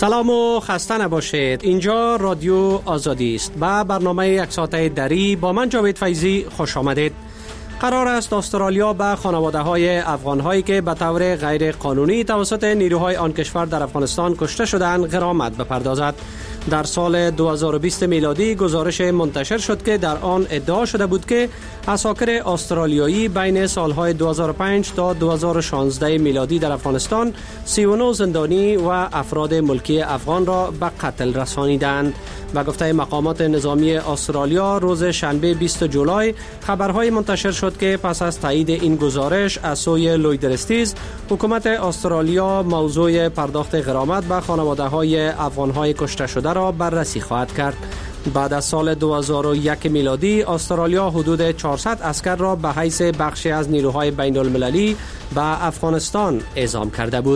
سلام و خسته نباشید. اینجا رادیو آزادی است و برنامه یک ساعته دری با من جاوید فیضی خوش آمدید. قرار است استرالیا به خانواده‌های افغان‌هایی که به طور غیر قانونی توسط نیروهای آن کشور در افغانستان کشته شدند غرامت بپردازد. در سال 2020 میلادی گزارش منتشر شد که در آن ادعا شده بود که عساکر استرالیایی بین سالهای 2005 تا 2016 میلادی در افغانستان 39 زندانی و افراد ملکی افغان را به قتل رسانیدند. و گفته مقامات نظامی استرالیا روز شنبه 20 جولای خبرهای منتشر شد که پس از تایید این گزارش از سوی لوید رستیز، حکومت استرالیا موضوع پرداخت غرامت به خانواده‌های افغان‌های کشته شده را بررسی خواهد کرد. بعد از سال 2001 میلادی استرالیا حدود 400 عسکر را به حیث بخشی از نیروهای بین المللی به افغانستان اعزام کرده بود.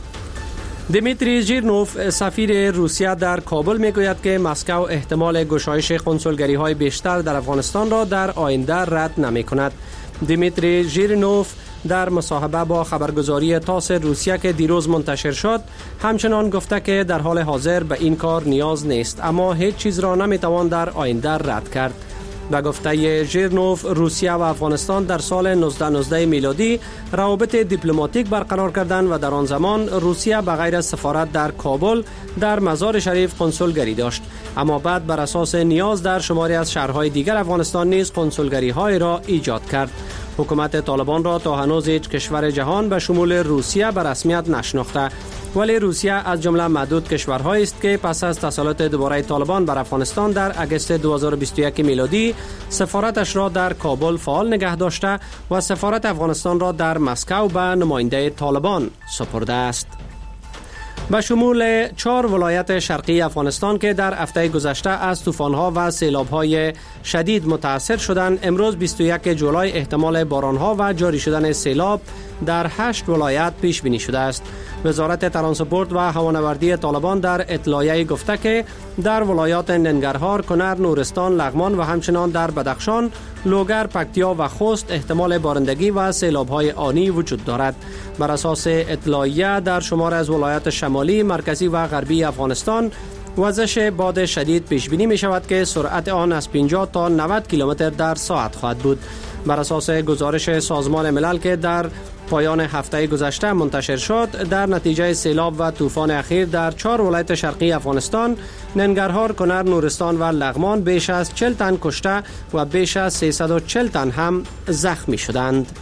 دمیتری ژیرنوف سفیر روسیه در کابل میگوید که مسکو احتمال گشایش کنسولگری‌های بیشتر در افغانستان را در آینده رد نمی‌کند. دمیتری ژیرنوف در مصاحبه با خبرگزاری تاس روسیه که دیروز منتشر شد همچنان گفته که در حال حاضر به این کار نیاز نیست، اما هیچ چیز را نمی‌توان در آینده رد کرد. و گفته ژیرنوف روسیه و افغانستان در سال 1919 میلادی روابط دیپلماتیک برقرار کردند و در آن زمان روسیه به غیر از سفارت در کابل در مزار شریف کنسولگری داشت، اما بعد بر اساس نیاز در شماری از شهرهای دیگر افغانستان نیز کنسولگری‌های را ایجاد کرد. حکومت طالبان را تا هنوز هیچ کشور جهان به شمول روسیه به رسمیت نشناخته، ولی روسیه از جمله معدود کشورهایی است که پس از تسلط دوباره طالبان بر افغانستان در اگست 2021 میلادی سفارتش را در کابل فعال نگه داشته و سفارت افغانستان را در مسکو به نماینده طالبان سپرده است. به شمول 4 ولایت شرقی افغانستان که در هفته گذشته از طوفان‌ها و سیلاب‌های شدید متاثر شدند، امروز 21 جولای احتمال باران‌ها و جاری شدن سیلاب در 8 ولایت پیش بینی شده است. وزارت ترانسپورت و هوانوردی طالبان در اطلاعیه گفته که در ولایات ننگرهار، کنر، نورستان، لغمان و همچنان در بدخشان، لوگر، پکتیا و خوست احتمال بارندگی و سیلاب‌های آنی وجود دارد. بر اساس اطلاعیه در شمار از ولایات شمالی، مرکزی و غربی افغانستان وزش باد شدید پیش بینی می شود که سرعت آن از 50 تا 90 کیلومتر در ساعت خواهد بود. بر اساس گزارش سازمان ملل که در پایان هفته گذشته منتشر شد، در نتیجه سیلاب و طوفان اخیر در 4 ولایت شرقی افغانستان، ننگرهار، کنر، نورستان و لغمان بیش از 40 تن کشته و بیش از 340 تن هم زخمی شدند.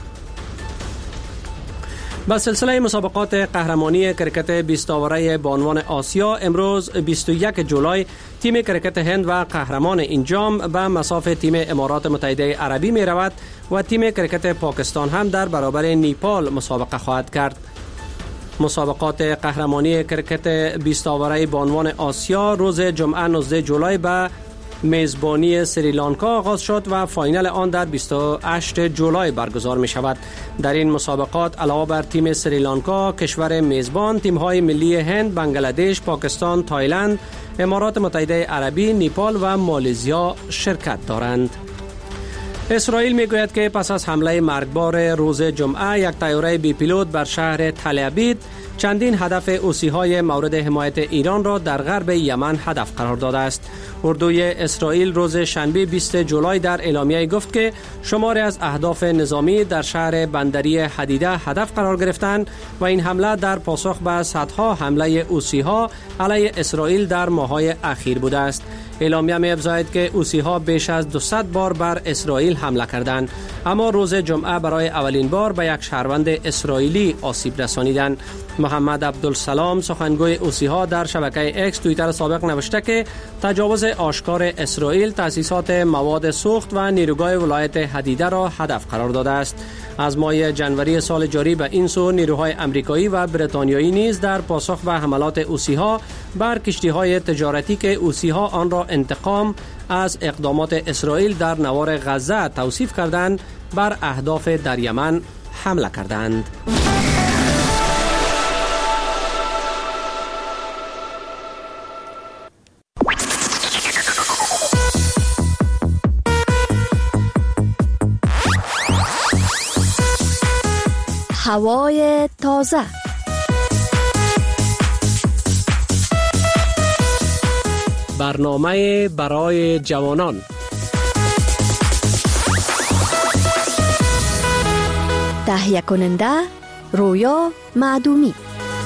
با سلسله مسابقات قهرمانی کرکت 20 آوره بانوان آسیا امروز 21 جولای تیم کرکت هند و قهرمان این جام به مصاف تیم امارات متحده عربی می رود و تیم کرکت پاکستان هم در برابر نیپال مسابقه خواهد کرد. مسابقات قهرمانی کرکت 20 آوره بانوان آسیا روز جمعه 19 جولای به میزبانی سریلانکا آغاز شد و فاینال آن در 28 جولای برگزار می شود. در این مسابقات علاوه بر تیم سریلانکا، کشور میزبان، تیم‌های ملی هند، بنگلادش، پاکستان، تایلند، امارات متحده عربی، نیپال و مالزیا شرکت دارند. اسرائیل میگوید که پس از حمله مرگبار روز جمعه یک طیاره بی پیلوت بر شهر تل ابیب چندین هدف حوثی‌های مورد حمایت ایران را در غرب یمن هدف قرار داده است. اردوی اسرائیل روز شنبه 20 جولای در اعلامیه گفت که شماری از اهداف نظامی در شهر بندری حدیده هدف قرار گرفتند و این حمله در پاسخ به صدها حمله حوثی‌ها علیه اسرائیل در ماه‌های اخیر بوده است. اعلامیه می‌افزاید که حوثی‌ها بیش از 200 بار بر اسرائیل حمله کردند، اما روز جمعه برای اولین بار به یک شهروند اسرائیلی آسیب رسانیدند. محمد عبدالسلام سخنگوی حوثی‌ها در شبکه اکس توییتر سابق نوشته که تجاوز آشکار اسرائیل تأسیسات مواد سوخت و نیروگاه ولایت حدیده را هدف قرار داده است. از ماه جنوری سال جاری به این سو نیروهای آمریکایی و بریتانیایی نیز در پاسخ به حملات حوثی‌ها بر کشتی‌های تجارتی که حوثی‌ها آن را انتقام از اقدامات اسرائیل در نوار غزه توصیف کردند، بر اهداف در یمن حمله کردند. هوای تازه. برنامه برای جوانان. تهیه کننده رویا معدومی.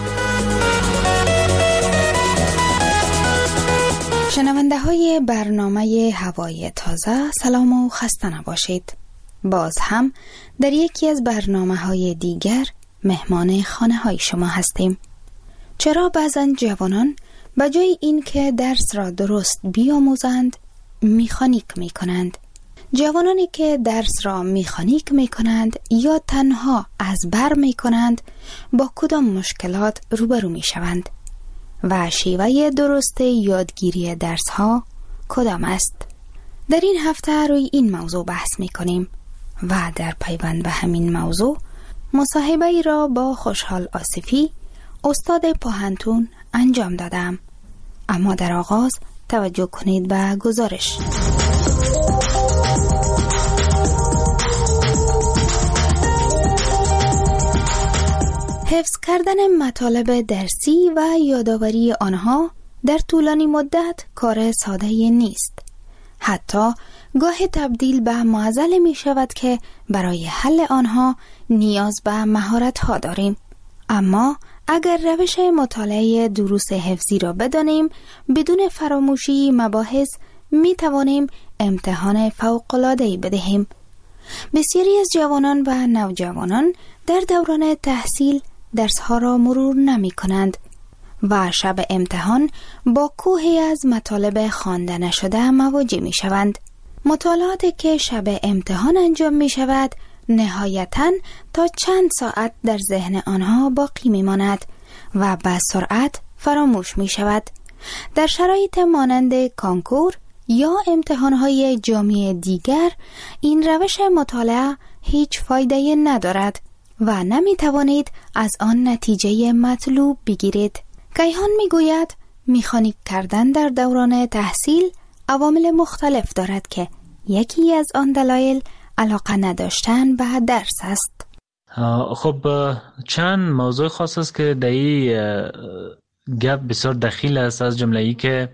شنونده های برنامه هوای تازه، سلام و خسته نباشید. باز هم در یکی از برنامه های دیگر مهمان خانه های شما هستیم. چرا بعضن جوانان به جای این که درس را درست بیاموزند میخانیک می کنند؟ جوانانی که درس را میخانیک می کنند یا تنها از بر می کنند با کدام مشکلات روبرو می شوند؟ و شیوه درست یادگیری درس ها کدام است؟ در این هفته روی این موضوع بحث می کنیم و در پیوند به همین موضوع مصاحبه ای را با خوشحال آصفی استاد پوهنتون انجام دادم. اما در آغاز توجه کنید به گزارش. حفظ کردن مطالب درسی و یادآوری آنها در طولانی مدت کار ساده نیست. حتی گاه تبدیل به معضل می شود که برای حل آنها نیاز به مهارت ها داریم. اما اگر روش مطالعه دروس حفظی را بدانیم، بدون فراموشی مباحث می توانیم امتحان فوق‌العاده‌ای بدهیم. بسیاری از جوانان و نوجوانان در دوران تحصیل درس‌ها را مرور نمی کنند و شب امتحان با کوهی از مطالب خوانده نشده مواجه می شوند. مطالعاتی که شب امتحان انجام می شود نهایتاً تا چند ساعت در ذهن آنها باقی می ماند و به سرعت فراموش می شود. در شرایط مانند کانکور یا امتحانهای جامعه دیگر این روش مطالعه هیچ فایده ندارد و نمی توانید از آن نتیجه مطلوب بگیرید. کیهان می گوید میخانیک کردن در دوران تحصیل عوامل مختلف دارد که یکی از آن دلایل علاقه نداشتن به درس است. خب چند موضوع خاص است که در این گپ بسیار دخیل است، از جمله ای که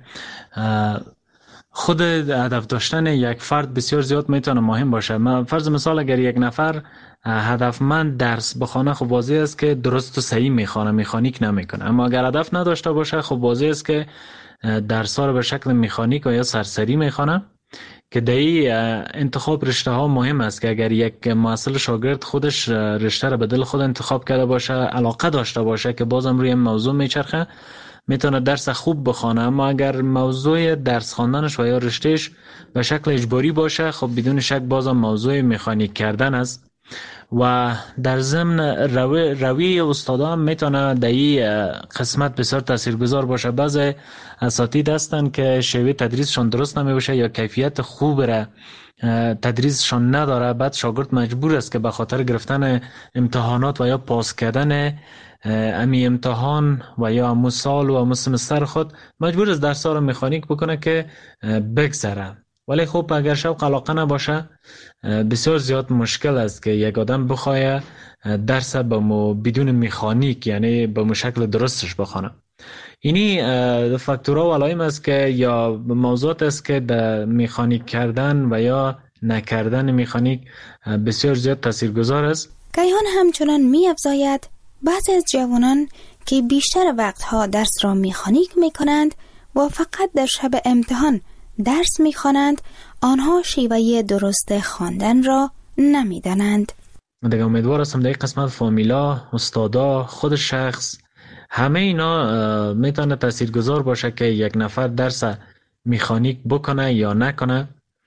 خود هدف داشتن یک فرد بسیار زیاد میتونه مهم باشه. فرض مثال اگر یک نفر هدفمند درس بخونه، خب واضح است که درست و صحیح میخونه، میخانیک نمیکنه. اما اگر هدف نداشته باشه، خب واضح است که درس ها رو به شکل میخانیک و یا سرسری میخونه، که در این انتخاب رشته ها مهم است که اگر یک محصل شاگرد خودش رشته رو به دل خود انتخاب کرده باشه، علاقه داشته باشه که بازم روی موضوع میچرخه، میتونه درس خوب بخونه. اما اگر موضوع درس خواندنش و یا رشتهش به شکل اجباری باشه، خب بدون شک بازم موضوع مکانیک کردن است. و در ضمن روی استادا هم میتونه در این قسمت بسیار تاثیرگذار باشه. بعضی اساتید هستن که شیوه تدریسشون درست نمیشه یا کیفیت خوب را تدریسشون نداره، بعد شاگرد مجبور است که به خاطر گرفتن امتحانات و یا پاس کردن امی امتحان و یا امو سال و امو سمستر خود مجبور است درس ها رو مکانیک بکنه که بگذره. ولی خب اگر شوق علاقه نباشه، بسیار زیاد مشکل است که یک آدم بخواه درس بدون مکانیک، یعنی به شکل درستش بخونه. اینی فاکتورها و علائم است که یا موضوعات است که در مکانیک کردن و یا نکردن مکانیک بسیار زیاد تاثیرگذار است. کیهان همچنان می افزاید بعضی از جوانان که بیشتر وقتها درس را مکانیک می کنند و فقط در شب امتحان درس می خوانند، آنها شیوه درست خواندن را نمی دانند. من دیگه امیدوار هستم در این قسمت فامیلا، استادا، خود شخص، همه اینا میتونه تاثیرگذار باشه که یک نفر درس مکانیک بکنه یا نکنه.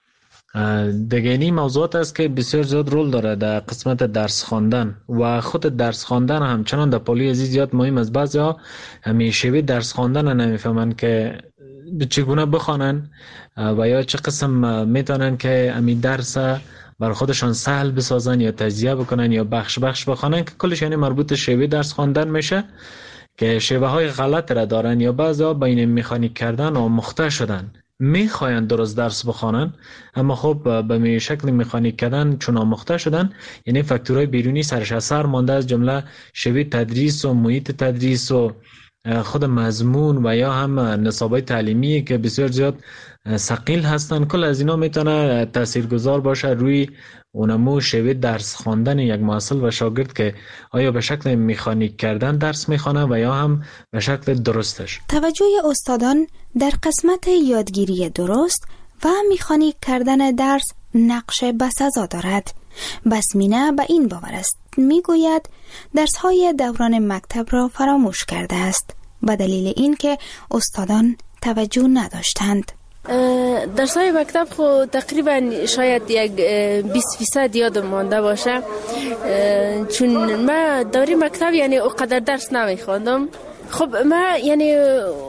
دیگه این موضوعات است که بسیار زیاد رول داره در قسمت درس خواندن و خود درس خواندن همچنان در پولی عزیز زیاد مهم است. بعضیا همیشه درس خواندن نمیفهمن که چگونه بخوانن و یا چه قسم میتونن که امی درس بر خودشان سهل بسازن یا تجزیه بکنن یا بخش بخوانن، که کلش یعنی مربوط شیوه درس خواندن میشه که شیوه های غلط را دارن یا بعضیا بین مکانیک کردن آموخته شدن، میخواین درست درس بخوانن اما خب به شکل مکانیک کردن چون آموخته شدن، یعنی فاکتورهای بیرونی سرش اثر مانده، از جمله شیوه تدریس و محیط تدریس و خود مضمون و یا هم نصابای تعلیمی که بسیار زیاد ثقیل هستن، کل از اینا میتونه تاثیرگذار باشه روی اونمو شیوه درس خواندن یک محصل و شاگرد که آیا به شکل مکانیک کردن درس میخوانه و یا هم به شکل درستش. توجه استادان در قسمت یادگیری درست و مکانیک کردن درس نقش بسزا دارد. بسمینه به این باور است، میگوید درس‌های دوران مکتب را فراموش کرده است به دلیل اینکه استادان توجه نداشتند. درس‌های مکتب خود تقریبا شاید یک 20% یادم مانده باشه، چون من دوره مکتب یعنی اونقدر درس نمیخواندم. خب من یعنی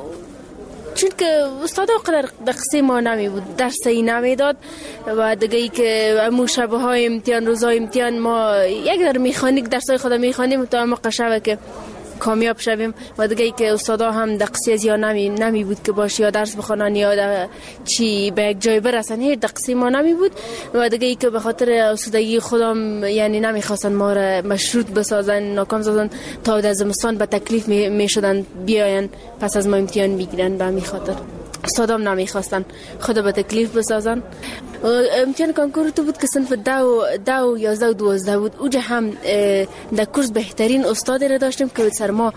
چون که استاد اونقدر دقیقه ما نمی بود، درسی نمیداد و دیگه ای که امو شبه های امتحان روزای امتحان ما یک در میخانیک درسای خود میخوانیم تا ما قشبه که کامیاب شویم و دیگه ای که استادا هم دقیقه زیاد نمی بود که باشه یا درس بخونن یا چی به یک جای برسن، هیچ دقیقه ما نمی بود و دیگه ای که به خاطر استادگی خودم یعنی نمیخواستن ما را مشروط بسازن، ناکام سازن تا از زمستان به تکلیف میشدن بیاین پس از ما امتحان بگیرن. به همین خاطر استادام نمیخواستن خود به تکلیف بسازن. امتحان کنکور تو بود که صنف 10 و 11 و 12 بود. اوجا هم در کورس بهترین استاد را داشتیم که سر ما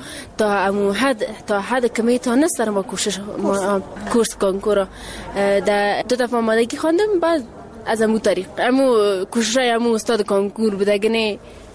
تا حد که میتونه سر ما کورس کنکور در 2 دفعه آمادگی خواندم. بعد از امو طریق کوششای امو استاد کنکور بود، اگه نه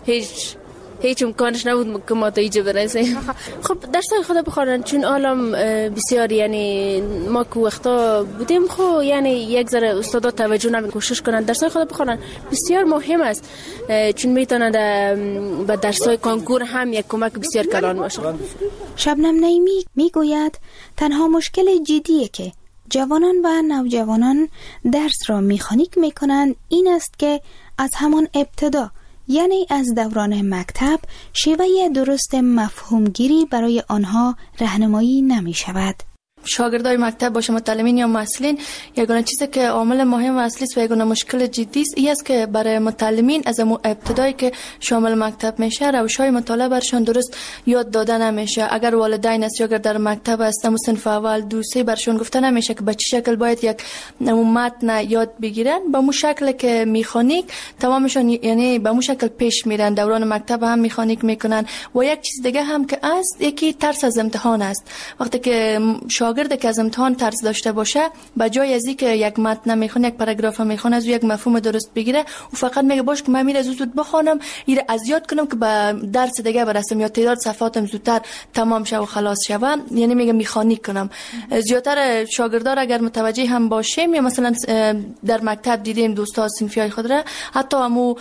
هیچ امکانش نبود که ما تا اینجا برسیم. خب درسای خدا بخونن، چون عالم بسیار یعنی ما که وقتا بودیم خب یعنی یک ذره استادا توجه نمی کوشش کنن درسای خدا بخونن، بسیار مهم است، چون میتونه به درسای کنکور هم یک کمک بسیار کلان باشه. شبنم نعیمی میگوید تنها مشکل جدیه که جوانان و نوجوانان درس را مکانیک میکنند این است که از همان ابتدا یعنی از دوران مکتب شیوه درست مفهومگیری برای آنها راهنمایی نمی شود. شاگردای مکتب باشه متعلمین یا محصلین، یگانه چیزی که عامل مهم و اصلی است و یگانه مشکل جدی است این است که برای متعلمین از ابتدایی که شامل مکتب میشه روش‌های مطالعه برشان درست یاد داده نمیشه. اگر والدین است یا اگر در مکتب هستن صنف اول 2 3 برشان گفته نمیشه که به چه شکل باید یک متن یاد بگیرن، به مو شکل که مکانیک تمامشون یعنی به مو شکل پیش میرن. دوران مکتب هم مکانیک میکنن. و یک چیز دیگه هم که است یکی ترس از امتحان است. وقتی که شاگرد که از امتحان ترس داشته باشه، به جای از اینکه یک متن میخونه، یک پاراگراف میخونه، از یک مفهوم درست بگیره و فقط میگه باش که من میره زود بخونم ایره از یاد کنم که به درس دیگه برسم یا تعداد صفحاتم زودتر تمام شه و خلاص شوم، یعنی میگه مکانیک کنم. زیاتر شاگردان اگر متوجه هم باشیم یا مثلا در مکتب دیدیم دوستا صنفیای خود را حتی همو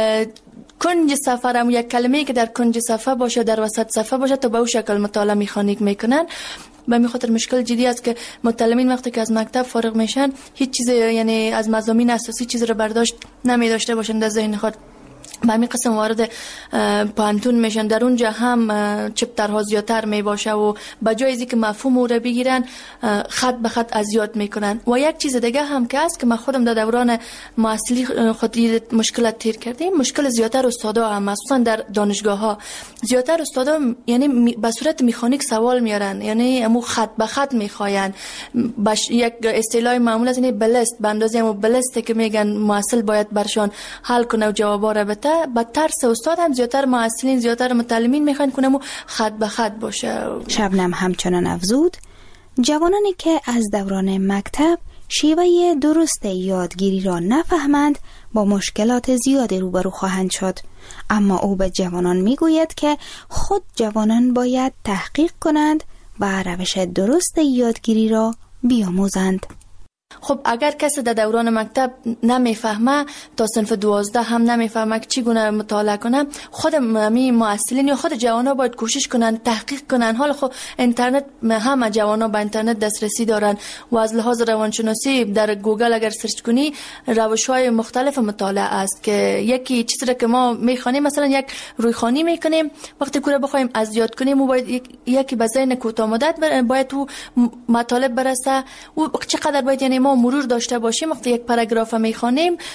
کنج صفحه هم یک کلمه‌ای که در کنج صفحه باشه در وسط صفحه باشه تا به اون شکل مطالعه مکانیک میکنن. به همین خاطر مشکل جدی است که متعلمین وقتی که از مکتب فارغ میشن هیچ چیز یعنی از مضامین اساسی چیز رو برداشت نمی داشته باشند در ذهن خود. به همین قسم وارد پانتون میشن، در اونجا هم چپترها زیادتر می باشه و به جای از اینکه مفهوم او رو بگیرن خط به خط از یاد میکنن. و یک چیز دیگه هم که است که من خودم در دوران محصلی خود مشکلات تیر کردیم، مشکل زیادتر استادا هم مخصوصا در دانشگاه ها زیادتر استادا یعنی به صورت مکانیک سوال میارن، یعنی امو خط به خط میخواین. یک اصطلاح معمول از این بلست به اندازه امو بلسته که میگن محصل باید برشان حل کنه و جوابا رو بده. با ترس استاد هم زیادتر محصلین زیادتر متعلمین میخوان کنه خط به خط باشه. شبنم همچنان افزود جوانانی که از دوران مکتب شیوه درست یادگیری را نفهمند با مشکلات زیادی روبرو خواهند شد. اما او به جوانان میگوید که خود جوانان باید تحقیق کنند و روش درست یادگیری را بیاموزند. خب اگر کسی در دوران مکتب نمیفهمه تا صنف 12 هم نمیفهمه که چگونه مطالعه کنه، خود محصلین یا خود جوانا باید کوشش کنن تحقیق کنن. حالا خب اینترنت همه جوانا به اینترنت دسترسی دارن و از لحاظ روانشناسی در گوگل اگر سرچ کنی روش‌های مختلف مطالعه است که یکی چیزی را که ما میخوانیم مثلا یک رویخوانی میکنیم، وقتی کوره بخوایم از یاد کنیم و باید یکی به ذهن کوتاه مدت باید تو مطالب برسه و چقدر باید یعنی ما مرور داشته باشیم. وقتی یک پاراگراف میخوانیم